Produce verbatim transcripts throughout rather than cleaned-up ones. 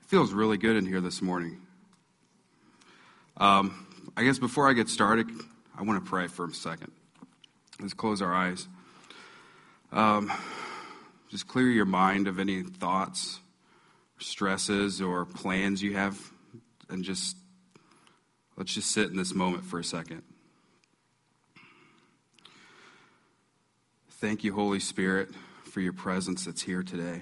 Feels really good in here this morning. Um, I guess before I get started, I want to pray for a second. Let's close our eyes. Um, just clear your mind of any thoughts, stresses, or plans you have, and just let's just sit in this moment for a second. Thank you, Holy Spirit, for your presence that's here today.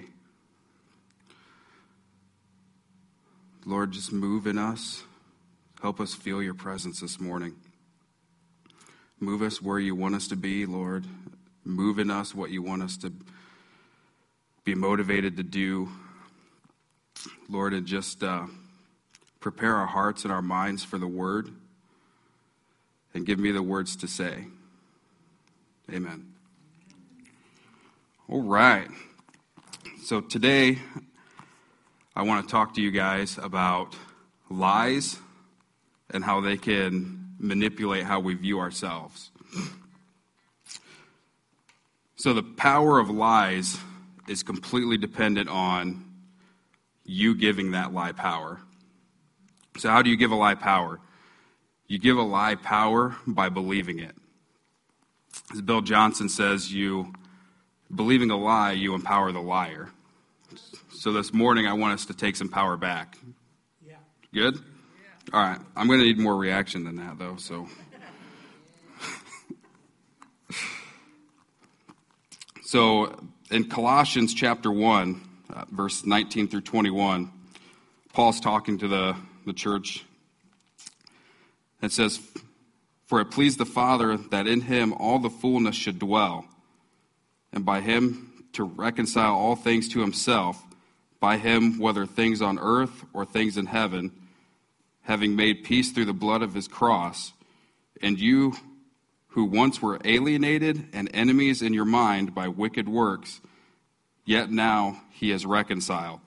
Lord, just move in us. Help us feel your presence this morning. Move us where you want us to be, Lord. Move in us what you want us to be motivated to do. Lord, and just uh, prepare our hearts and our minds for the word. And give me the words to say. Amen. All right. So today, I want to talk to you guys about lies and how they can manipulate how we view ourselves. So the power of lies is completely dependent on you giving that lie power. So how do you give a lie power? You give a lie power by believing it. As Bill Johnson says, you believing a lie, you empower the liar. So this morning, I want us to take some power back. Yeah. Good? Yeah. All right. I'm going to need more reaction than that, though. So, so in Colossians chapter one, uh, verse nineteen through twenty-one, Paul's talking to the, the church. It says, "For it pleased the Father that in him all the fullness should dwell, and by him to reconcile all things to himself, by him, whether things on earth or things in heaven, having made peace through the blood of his cross, and you who once were alienated and enemies in your mind by wicked works, yet now he is reconciled."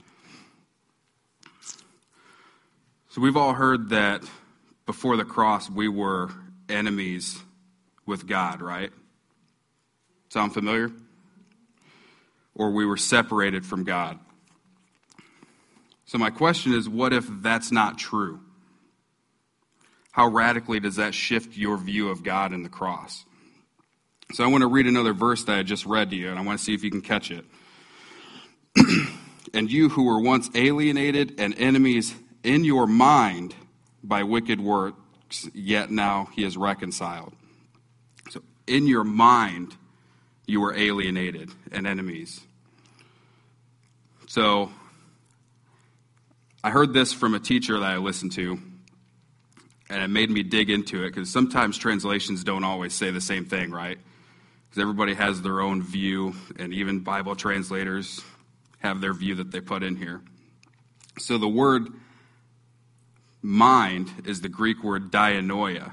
So we've all heard that before the cross we were enemies with God, right? Sound familiar? Or we were separated from God. So my question is, what if that's not true? How radically does that shift your view of God and the cross? So I want to read another verse that I just read to you, and I want to see if you can catch it. "And you who were once alienated and enemies in your mind by wicked works, yet now he is reconciled." So in your mind, you were alienated and enemies. So I heard this from a teacher that I listened to, and it made me dig into it, because sometimes translations don't always say the same thing, right? Because everybody has their own view, and even Bible translators have their view that they put in here. So the word mind is the Greek word dianoia.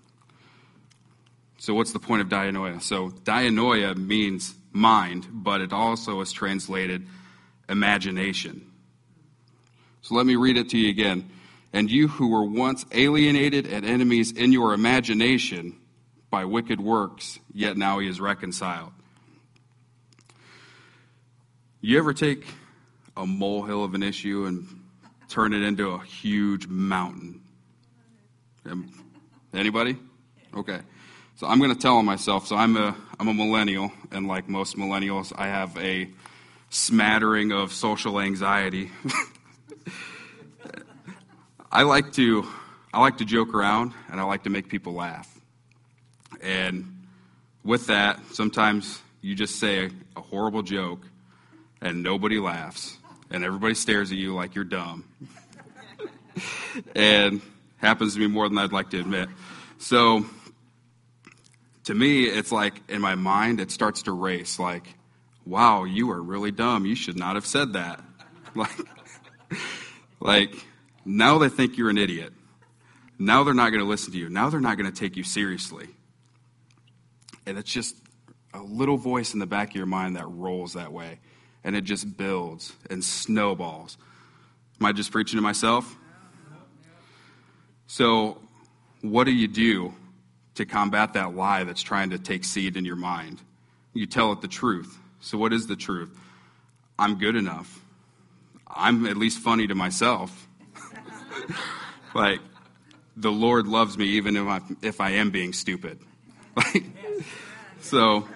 So what's the point of dianoia? So dianoia means mind, but it also is translated imagination. So let me read it to you again. "And you who were once alienated and enemies in your imagination by wicked works, yet now he is reconciled." You ever take a molehill of an issue and turn it into a huge mountain? Anybody? Okay. So I'm going to tell on myself. So I'm a I'm a millennial, and like most millennials, I have a smattering of social anxiety. I like to I like to joke around, and I like to make people laugh. And with that, sometimes you just say a horrible joke, and nobody laughs, and everybody stares at you like you're dumb. And happens to me more than I'd like to admit. So to me, it's like in my mind, it starts to race. Like, wow, you are really dumb. You should not have said that. Like, like now they think you're an idiot. Now they're not going to listen to you. Now they're not going to take you seriously. And it's just a little voice in the back of your mind that rolls that way. And it just builds and snowballs. Am I just preaching to myself? So what do you do to combat that lie that's trying to take seed in your mind? You tell it the truth. So what is the truth? I'm good enough. I'm at least funny to myself. Like, the Lord loves me even if I, if I am being stupid. Like, so,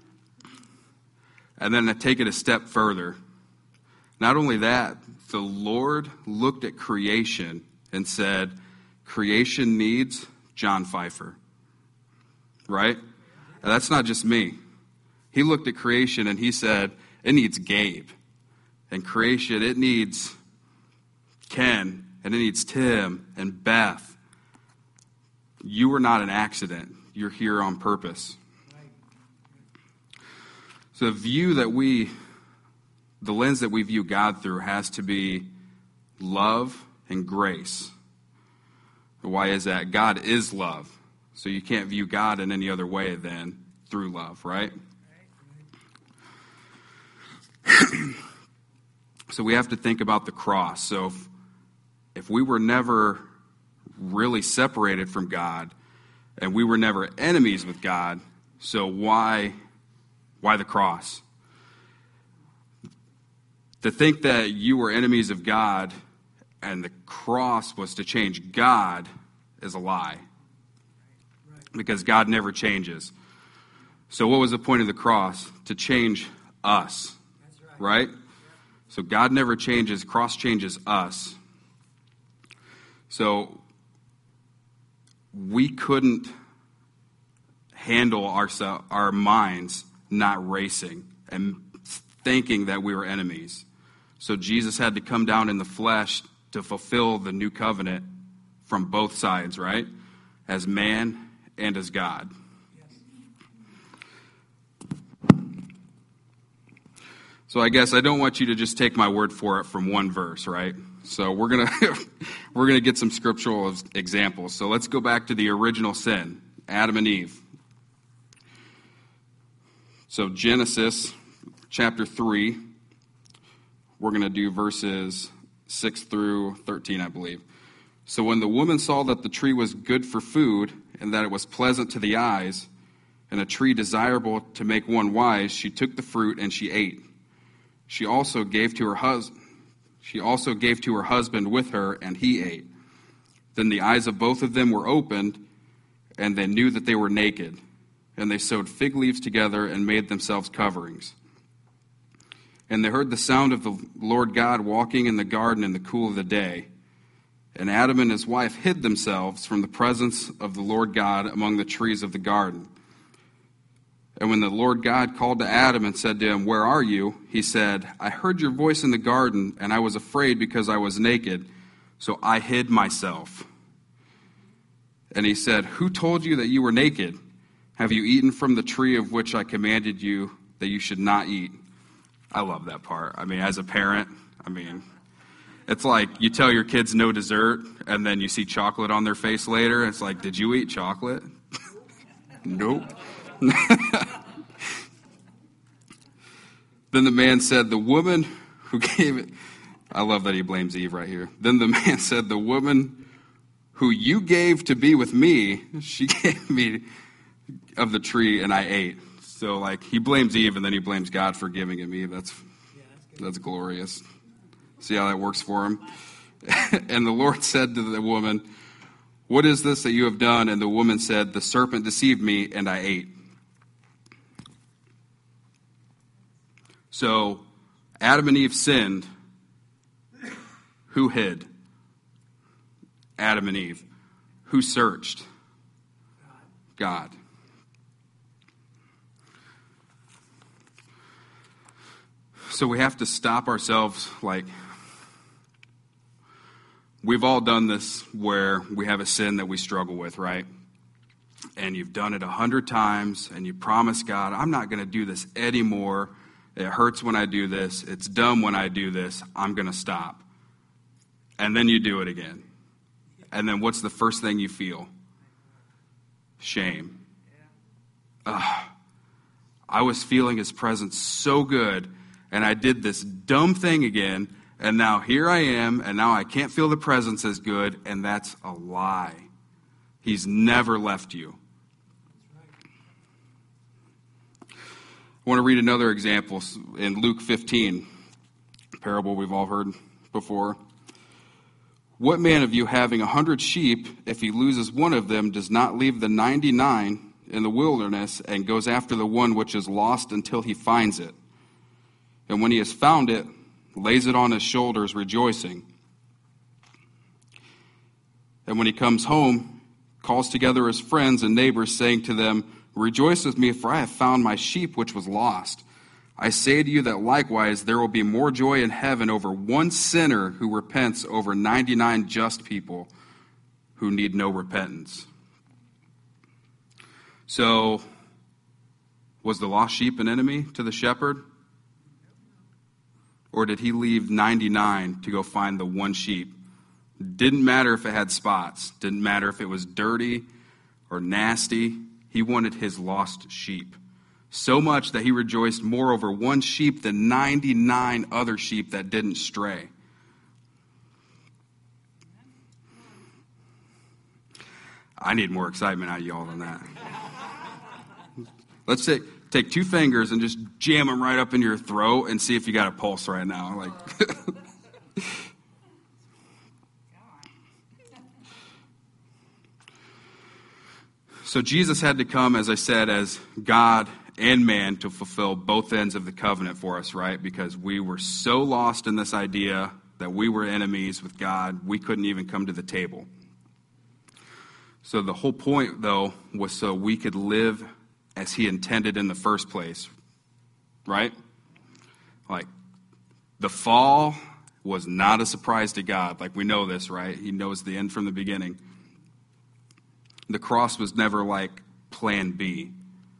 and then I take it a step further. Not only that, the Lord looked at creation and said, creation needs John Pfeiffer. Right? And that's not just me. He looked at creation and he said, it needs Gabe. And creation, it needs Ken. And it needs Tim and Beth. You are not an accident. You're here on purpose. So the view that we, the lens that we view God through has to be love and grace. Why is that? God is love. So you can't view God in any other way than through love, right? So we have to think about the cross. So if, if we were never really separated from God, and we were never enemies with God, so why, why the cross? To think that you were enemies of God and the cross was to change God is a lie. Because God never changes. So what was the point of the cross? To change us. Right? So God never changes. Cross changes us. So we couldn't handle our, our minds not racing and thinking that we were enemies. So Jesus had to come down in the flesh to fulfill the new covenant from both sides, right? As man and as God. So I guess I don't want you to just take my word for it from one verse, right? So we're gonna we're gonna get some scriptural examples. So let's go back to the original sin, Adam and Eve. So Genesis chapter three, we're gonna do verses six through thirteen, I believe. So when the woman saw that the tree was good for food, and that it was pleasant to the eyes, and a tree desirable to make one wise, she took the fruit and she ate. She also gave to her husband. She also gave to her husband with her, and he ate. Then the eyes of both of them were opened, and they knew that they were naked. And they sewed fig leaves together and made themselves coverings. And they heard the sound of the Lord God walking in the garden in the cool of the day. And Adam and his wife hid themselves from the presence of the Lord God among the trees of the garden. And when the Lord God called to Adam and said to him, "Where are you?" he said, "I heard your voice in the garden, and I was afraid because I was naked, so I hid myself." And he said, "Who told you that you were naked? Have you eaten from the tree of which I commanded you that you should not eat?" I love that part. I mean, as a parent, I mean, it's like you tell your kids no dessert, and then you see chocolate on their face later. It's like, did you eat chocolate? Nope. Then the man said, "The woman who gave it," I love that he blames Eve right here. Then the man said, "The woman who you gave to be with me, she gave me of the tree and I ate." So like he blames Eve and then he blames God for giving him Eve. That's yeah, that's, that's glorious. See how that works for him? And the Lord said to the woman, "What is this that you have done?" And the woman said, "The serpent deceived me and I ate." So Adam and Eve sinned. Who hid? Adam and Eve. Who searched? God. So we have to stop ourselves, like, we've all done this where we have a sin that we struggle with, right? And you've done it a hundred times, and you promise God, "I'm not going to do this anymore. It hurts when I do this. It's dumb when I do this. I'm going to stop." And then you do it again. And then what's the first thing you feel? Shame. Ugh. I was feeling his presence so good, and I did this dumb thing again, and now here I am, and now I can't feel the presence as good, and that's a lie. He's never left you. I want to read another example in Luke fifteen, a parable we've all heard before. What man of you, having a hundred sheep, if he loses one of them, does not leave the ninety-nine in the wilderness and goes after the one which is lost until he finds it? And when he has found it, lays it on his shoulders, rejoicing. And when he comes home, calls together his friends and neighbors, saying to them, Rejoice with me, for I have found my sheep which was lost. I say to you that likewise there will be more joy in heaven over one sinner who repents over ninety-nine just people who need no repentance. So, was the lost sheep an enemy to the shepherd? Or did he leave ninety-nine to go find the one sheep? Didn't matter if it had spots. Didn't matter if it was dirty or nasty. He wanted his lost sheep. So much that he rejoiced more over one sheep than ninety-nine other sheep that didn't stray. I need more excitement out of y'all than that. Let's take, take two fingers and just jam them right up in your throat and see if you got a pulse right now. Like, so Jesus had to come, as I said, as God and man to fulfill both ends of the covenant for us, right? Because we were so lost in this idea that we were enemies with God, we couldn't even come to the table. So the whole point, though, was so we could live as he intended in the first place, right? Like, the fall was not a surprise to God. Like, we know this, right? He knows the end from the beginning. The cross was never like plan B.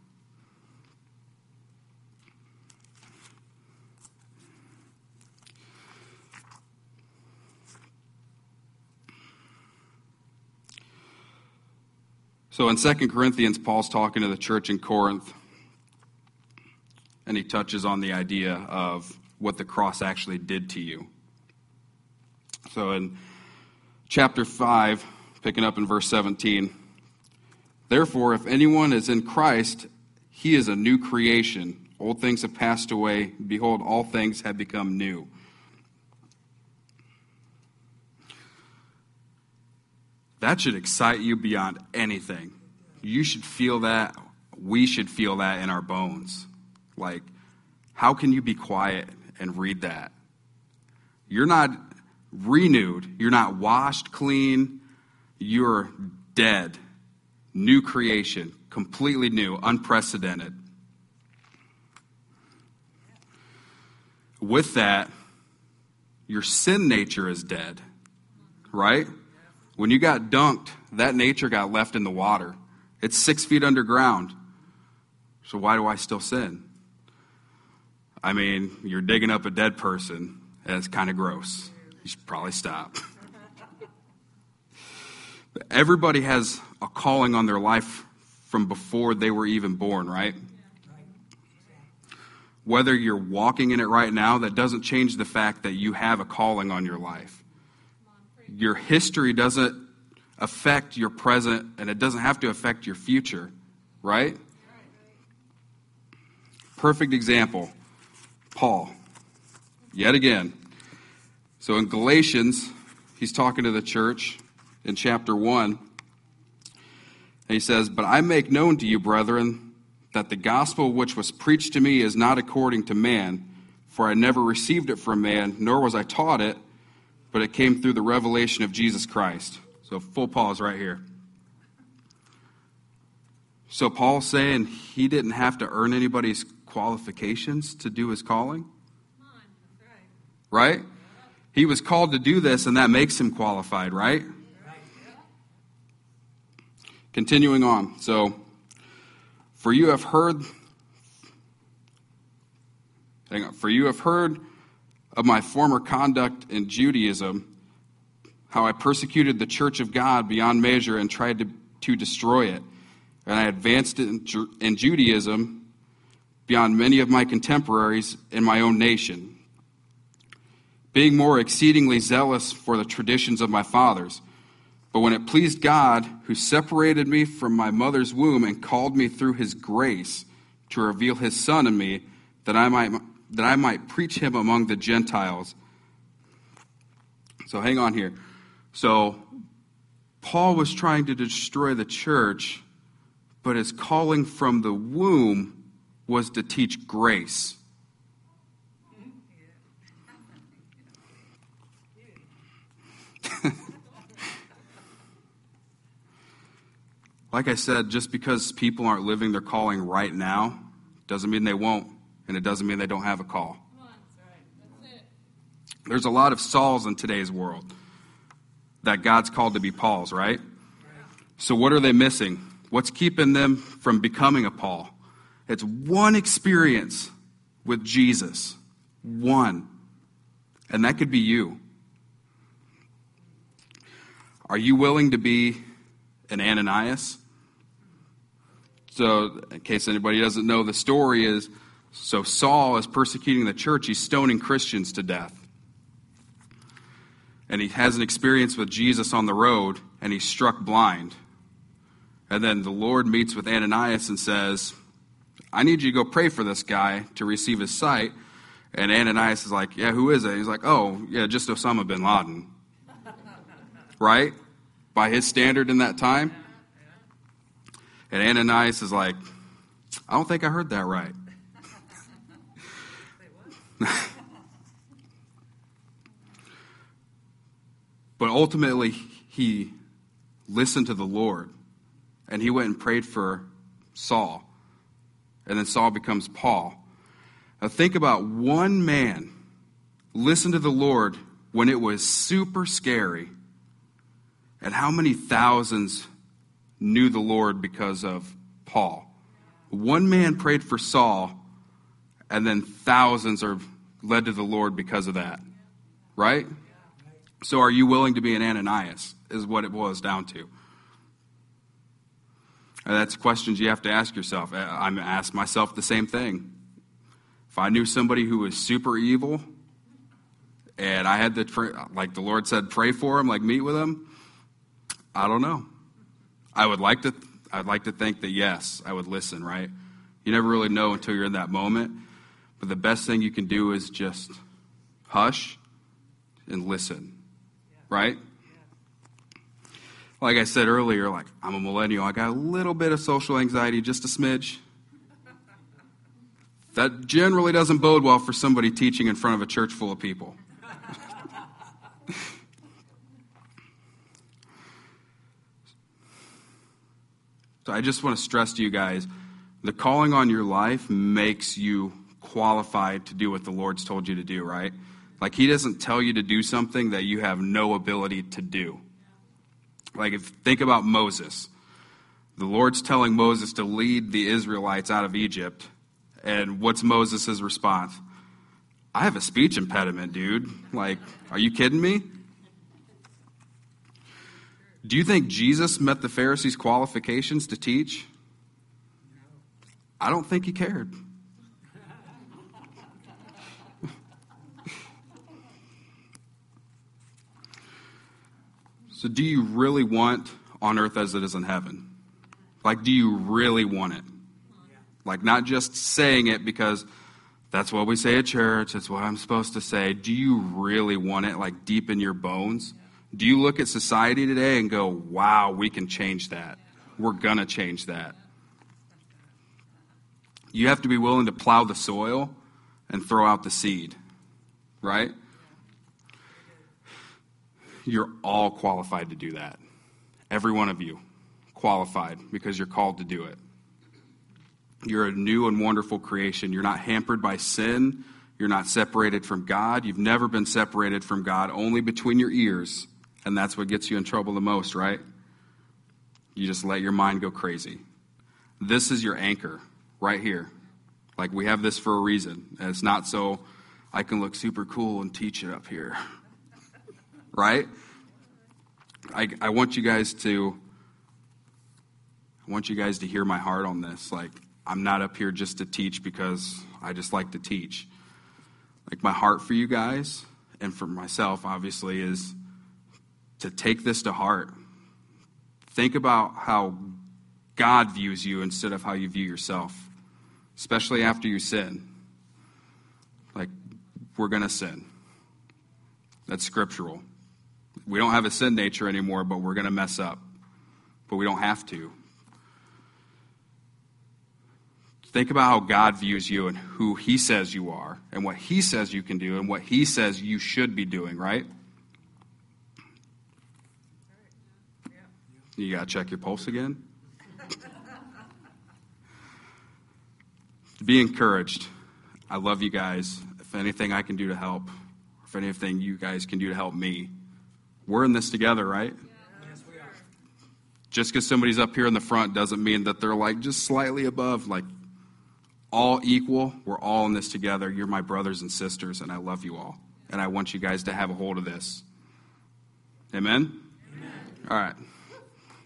So in Second Corinthians, Paul's talking to the church in Corinth, and he touches on the idea of what the cross actually did to you. So in chapter five, picking up in verse seventeen, Therefore, if anyone is in Christ, he is a new creation. Old things have passed away. Behold, all things have become new. That should excite you beyond anything. You should feel that. We should feel that in our bones. Like, how can you be quiet and read that? You're not renewed. You're not washed clean. You're dead. New creation. Completely new. Unprecedented. With that, your sin nature is dead. Right? When you got dunked, that nature got left in the water. It's six feet underground. So why do I still sin? I mean, you're digging up a dead person, and it's kind of gross. You should probably stop. But everybody has a calling on their life from before they were even born, right? Whether you're walking in it right now, that doesn't change the fact that you have a calling on your life. Your history doesn't affect your present, and it doesn't have to affect your future, right? Perfect example, Paul, yet again. So in Galatians, he's talking to the church in chapter one, and he says, But I make known to you, brethren, that the gospel which was preached to me is not according to man, for I never received it from man, nor was I taught it, but it came through the revelation of Jesus Christ. So full pause right here. So Paul's saying he didn't have to earn anybody's qualifications to do his calling? Right? He was called to do this, and that makes him qualified, right? Continuing on. So, for you have heard, hang on, for you have heard of my former conduct in Judaism, how I persecuted the church of God beyond measure and tried to, to destroy it. And I advanced in, in Judaism beyond many of my contemporaries in my own nation, being more exceedingly zealous for the traditions of my fathers. But when it pleased God, who separated me from my mother's womb and called me through his grace to reveal his Son in me, that I might that I might preach him among the Gentiles, So hang on here. So Paul was trying to destroy the church, but his calling from the womb was to teach grace. Like I said, just because people aren't living their calling right now doesn't mean they won't, and it doesn't mean they don't have a call. There's a lot of Sauls in today's world that God's called to be Pauls, right? So what are they missing? What's keeping them from becoming a Paul? It's one experience with Jesus. One. And that could be you. Are you willing to be an Ananias? So, in case anybody doesn't know, the story is, so Saul is persecuting the church. He's stoning Christians to death. And he has an experience with Jesus on the road, and he's struck blind. And then the Lord meets with Ananias and says, I need you to go pray for this guy to receive his sight. And Ananias is like, yeah, who is it? He's like, oh, yeah, just Osama bin Laden. Right? By his standard in that time. And Ananias is like, I don't think I heard that right. But ultimately, he listened to the Lord, and he went and prayed for Saul. And then Saul becomes Paul. Now think about one man listen to the Lord when it was super scary, and how many thousands knew the Lord because of Paul. One man prayed for Saul, and then thousands are led to the Lord because of that. Right? So are you willing to be an Ananias, is what it boils down to. And that's questions you have to ask yourself. I'm asked myself the same thing. If I knew somebody who was super evil, and I had to, like the Lord said, pray for him, like meet with him, I don't know. I would like to, I'd like to think that yes, I would listen, right? You never really know until you're in that moment. But the best thing you can do is just hush and listen. Right? Like I said earlier, like I'm a millennial. I got a little bit of social anxiety, just a smidge. That generally doesn't bode well for somebody teaching in front of a church full of people. So I just want to stress to you guys, the calling on your life makes you qualified to do what the Lord's told you to do, right? Like, he doesn't tell you to do something that you have no ability to do. Like, if think about Moses. The Lord's telling Moses to lead the Israelites out of Egypt. And what's Moses' response? I have a speech impediment, dude. Like, are you kidding me? Do you think Jesus met the Pharisees' qualifications to teach? I don't think he cared. So do you really want on earth as it is in heaven? Like, do you really want it? Like, not just saying it because that's what we say at church, it's what I'm supposed to say. Do you really want it, like, deep in your bones? Do you look at society today and go, wow, we can change that. We're going to change that. You have to be willing to plow the soil and throw out the seed, right? You're all qualified to do that. Every one of you qualified because you're called to do it. You're a new and wonderful creation. You're not hampered by sin. You're not separated from God. You've never been separated from God, only between your ears. And that's what gets you in trouble the most, right? You just let your mind go crazy. This is your anchor right here. Like, we have this for a reason. And it's not so I can look super cool and teach it up here. Right? I, I want you guys to I want you guys to hear my heart on this. Like, I'm not up here just to teach because I just like to teach. Like, my heart for you guys and for myself, obviously, is to take this to heart. Think about how God views you instead of how you view yourself, especially after you sin. Like, we're going to sin. That's scriptural. We don't have a sin nature anymore, but we're going to mess up. But we don't have to. Think about how God views you and who he says you are and what he says you can do and what he says you should be doing, right? You got to check your pulse again. Be encouraged. I love you guys. If anything I can do to help, if anything you guys can do to help me, we're in this together, right? Yes, we are. Just because somebody's up here in the front doesn't mean that they're like just slightly above, like all equal. We're all in this together. You're my brothers and sisters, and I love you all. And I want you guys to have a hold of this. Amen? Amen. All right.